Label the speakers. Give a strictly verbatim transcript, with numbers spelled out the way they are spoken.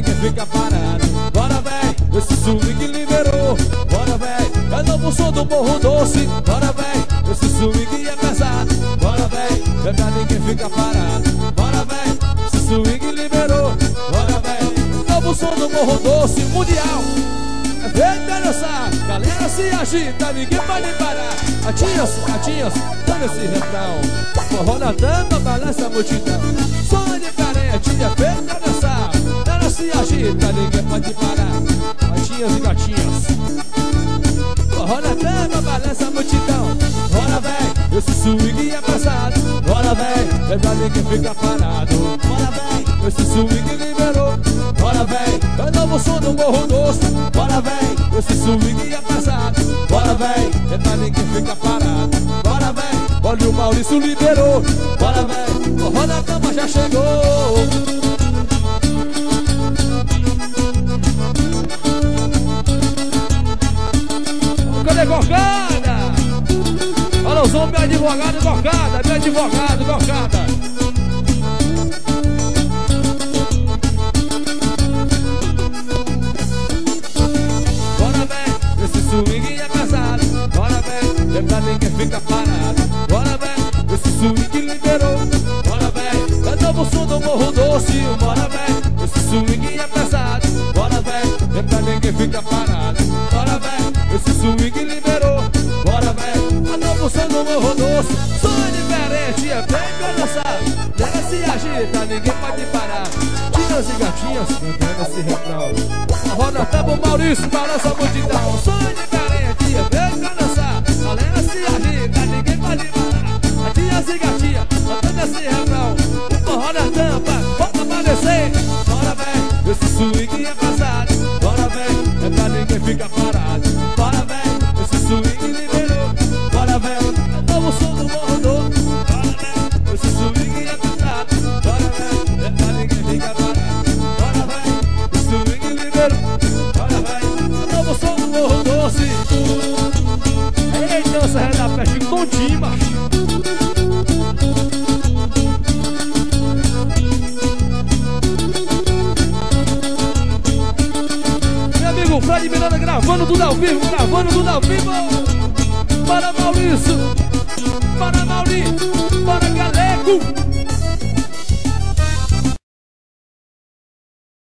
Speaker 1: ninguém fica parado. Bora, véi, esse swing liberou. Bora, véi, é novo som do Morro Doce. Bora, véi, esse swing é pesado. Bora, véi, é pra ninguém fica parado. Bora, véi, esse swing liberou. Bora, véi, novo som do Morro Doce mundial. É feito pra dançar, galera se agita, ninguém pode parar. Atinhas, atinhas, dando esse refrão. Forró na tampa, balança a multidão. Som diferente, é feito pra dançar. Galera se agita, ninguém pode parar. Atinhas e gatinhas. Forró na tampa, balança a multidão. Bora, véi, esse swing é pesado. Bora, véi, é pra ninguém ficar parado. Bora, véi, esse swing liberou. Bora, véi, é novo som do Morro Doce. Bora, véi, esse swing é pesado. Bora, véi, é pra ninguém ficar parado. Bora, véi, olha o Maurício liberou. Bora, véi, o Forró na Tampa já chegou. Cadê Cocada? Olha os homens, meu advogado, Cocada, meu advogado, Cocada. Swing é pesado, bora véi, é pra ninguém fica parado. Bora véi, esse swing liberou. Bora véi, é novo som do Morro Doce. Bora véi, esse swing é pesado. Bora véi, é pra ninguém fica parado. Bora véi, esse swing liberou. Bora véi, é novo som do Morro Doce. Som diferente, é bem pra dançar. Nega se agita, ninguém pode parar. Tiras e gatinhas, cantando esse refrão. A roda tampa, o Maurício balança a multidão. Som diferente, é bem pra dançar. Galera se agita, ninguém pode parar. Tiras e gatinhas, cantando esse refrão. O forró na tampa, volta pra descer. Bora véi, esse swing é pesado. Bora véi, é pra ninguém ficar parado. Bora véi, esse swing liberou. Bora véi, é novo som do Morro Doce. Bora véi, esse swing é pesado. Bora véi, é pra ninguém ficar parado. Bora véi, esse swing liberou. Bora véi, é novo som do Morro Doce. Ei, dança ré da peste com timba. Meu amigo Fred Miranda gravando tudo ao vivo, gravando tudo ao vivo. Para Maurício, para Maurício, para Galego.